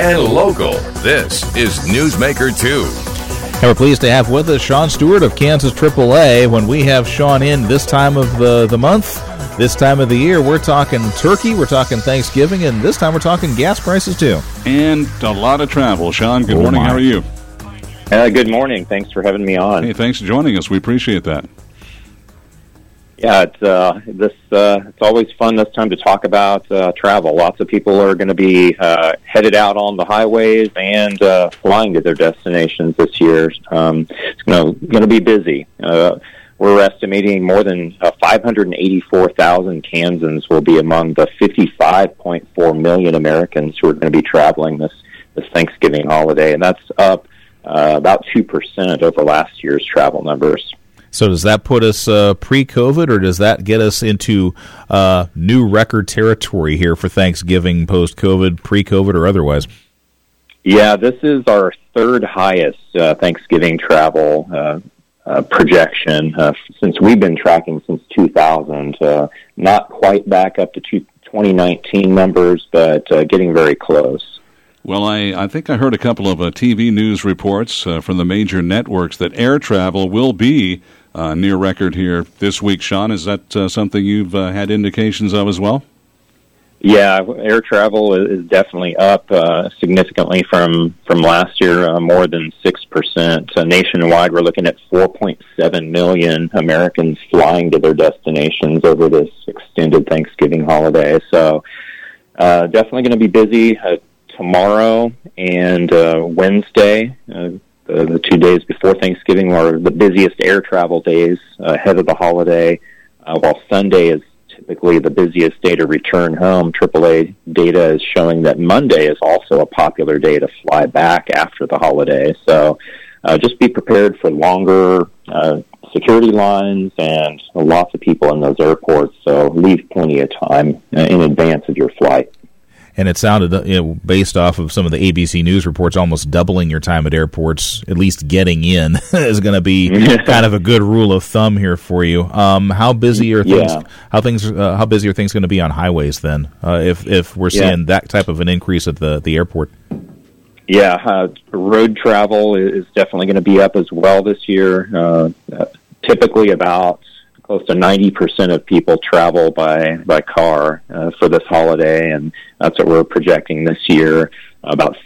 and local. This is Newsmaker 2. And we're pleased to have with us Sean Stewart of Kansas AAA. When we have Sean in this time of the month, this time of the year, we're talking turkey, we're talking Thanksgiving, and this time we're talking gas prices too. And a lot of travel. Sean, good morning. How are you? Good morning. Thanks for having me on. Hey, thanks for joining us. We appreciate that. Yeah, it's always fun this time to talk about travel. Lots of people are going to be headed out on the highways and flying to their destinations this year. It's going to be busy. We're estimating more than 584,000 Kansans will be among the 55.4 million Americans who are going to be traveling this Thanksgiving holiday, and that's up about 2% over last year's travel numbers. So does that put us pre-COVID, or does that get us into new record territory here for Thanksgiving, post-COVID, pre-COVID, or otherwise? Yeah, this is our third highest Thanksgiving travel projection since we've been tracking since 2000. Not quite back up to 2019 numbers, but getting very close. Well, I think I heard a couple of TV news reports from the major networks that air travel will be near record here this week. Sean, is that something you've had indications of as well? Yeah, air travel is definitely up significantly from last year, more than 6%. Nationwide, we're looking at 4.7 million Americans flying to their destinations over this extended Thanksgiving holiday. So definitely going to be busy tomorrow and Wednesday. The 2 days before Thanksgiving are the busiest air travel days ahead of the holiday, while Sunday is typically the busiest day to return home. AAA data is showing that Monday is also a popular day to fly back after the holiday. So just be prepared for longer security lines and lots of people in those airports, so leave plenty of time in advance of your flight. And it sounded, based off of some of the ABC News reports, almost doubling your time at airports, at least getting in, is going to be kind of a good rule of thumb here for you. How busy are things? Yeah. How busy are things going to be on highways then? If we're seeing that type of an increase at the airport. Yeah, road travel is definitely going to be up as well this year. Typically, about close to 90% of people travel by car for this holiday, and that's what we're projecting this year. About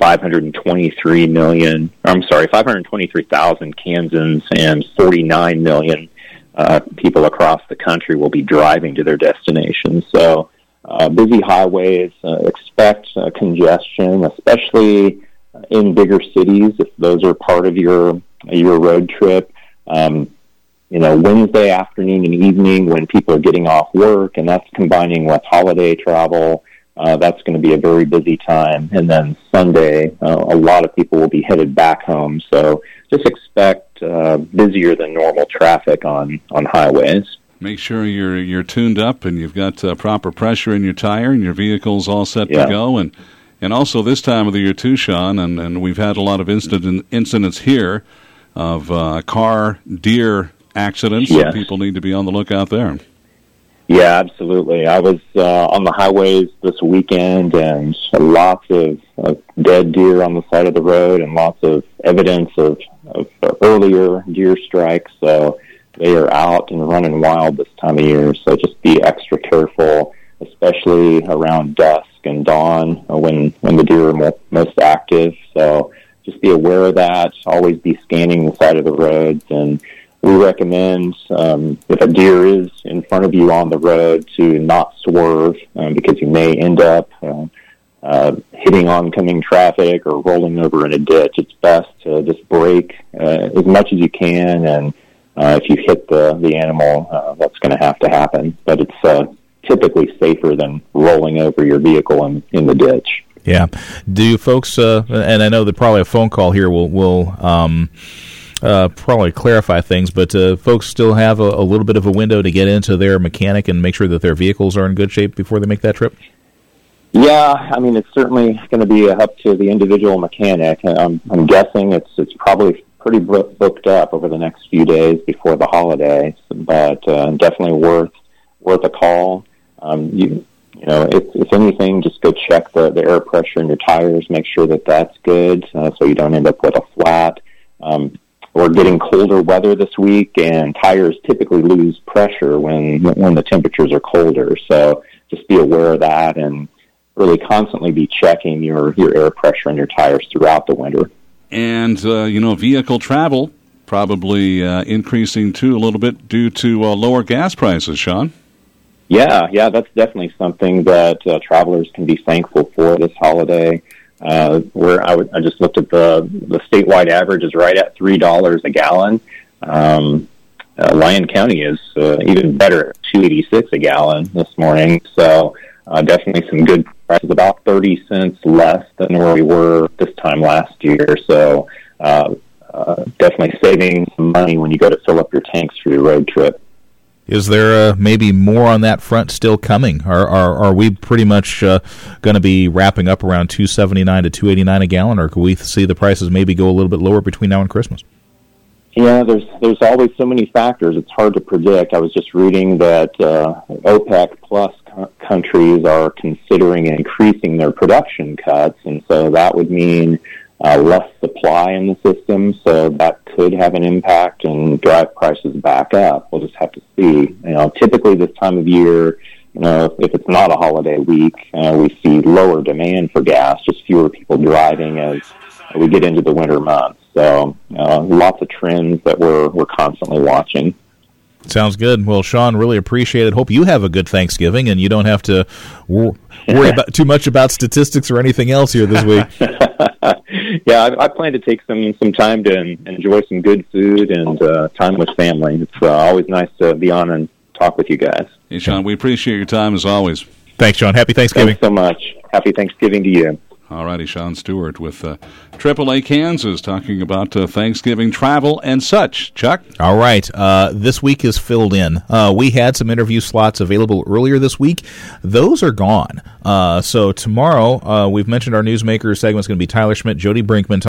523,000 Kansans and 49 million people across the country will be driving to their destinations. So busy highways, expect congestion, especially in bigger cities if those are part of your road trip. Wednesday afternoon and evening when people are getting off work, and that's combining with holiday travel, that's going to be a very busy time. And then Sunday, a lot of people will be headed back home. So just expect busier than normal traffic on highways. Make sure you're tuned up and you've got proper pressure in your tire and your vehicle's all set to go. And also this time of the year too, Sean, and we've had a lot of incidents here of car-deer accidents, so people need to be on the lookout there. Yeah, absolutely. I was on the highways this weekend, and lots of dead deer on the side of the road and lots of evidence of earlier deer strikes. So they are out and running wild this time of year. So just be extra careful, especially around dusk and dawn when the deer are most active. So just be aware of that. Always be scanning the side of the roads, and we recommend if a deer is in front of you on the road to not swerve because you may end up hitting oncoming traffic or rolling over in a ditch. It's best to just brake as much as you can, and if you hit the animal, that's going to have to happen. But it's typically safer than rolling over your vehicle in the ditch. Yeah. Do you folks, and I know that probably a phone call here will probably clarify things, but folks still have a little bit of a window to get into their mechanic and make sure that their vehicles are in good shape before they make that trip? Yeah, I mean, it's certainly going to be up to the individual mechanic. I'm guessing it's probably pretty booked up over the next few days before the holiday, but definitely worth a call. if anything, just go check the air pressure in your tires, make sure that that's good, so you don't end up with a flat. We're getting colder weather this week, and tires typically lose pressure when the temperatures are colder. So just be aware of that, and really constantly be checking your air pressure in your tires throughout the winter. And vehicle travel probably increasing too a little bit due to lower gas prices, Sean. Yeah, that's definitely something that travelers can be thankful for this holiday. Where I just looked at the statewide average is right at $3 a gallon. Lyon County is even better at $2.86 a gallon this morning. So definitely some good prices, about 30 cents less than where we were this time last year. So definitely saving some money when you go to fill up your tanks for your road trip. Is there maybe more on that front still coming? Are we pretty much going to be wrapping up around $2.79 to $2.89 a gallon, or could we see the prices maybe go a little bit lower between now and Christmas? Yeah, there's always so many factors. It's hard to predict. I was just reading that OPEC plus countries are considering increasing their production cuts, and so that would mean less supply in the system, so that could have an impact and drive prices back up. We'll just have to see. Typically this time of year, if it's not a holiday week, we see lower demand for gas, just fewer people driving as we get into the winter months. So lots of trends that we're constantly watching. Sounds good. Well, Sean, really appreciate it. Hope you have a good Thanksgiving and you don't have to worry about too much about statistics or anything else here this week. Yeah, I plan to take some time to enjoy some good food and time with family. It's always nice to be on and talk with you guys. Hey, Sean, we appreciate your time as always. Thanks, Sean. Happy Thanksgiving. Thanks so much. Happy Thanksgiving to you. All righty, Sean Stewart with AAA Kansas talking about Thanksgiving travel and such. Chuck? All right. This week is filled in. We had some interview slots available earlier this week. Those are gone. So tomorrow, we've mentioned our Newsmaker segment is going to be Tyler Schmidt, Jody Brinkman,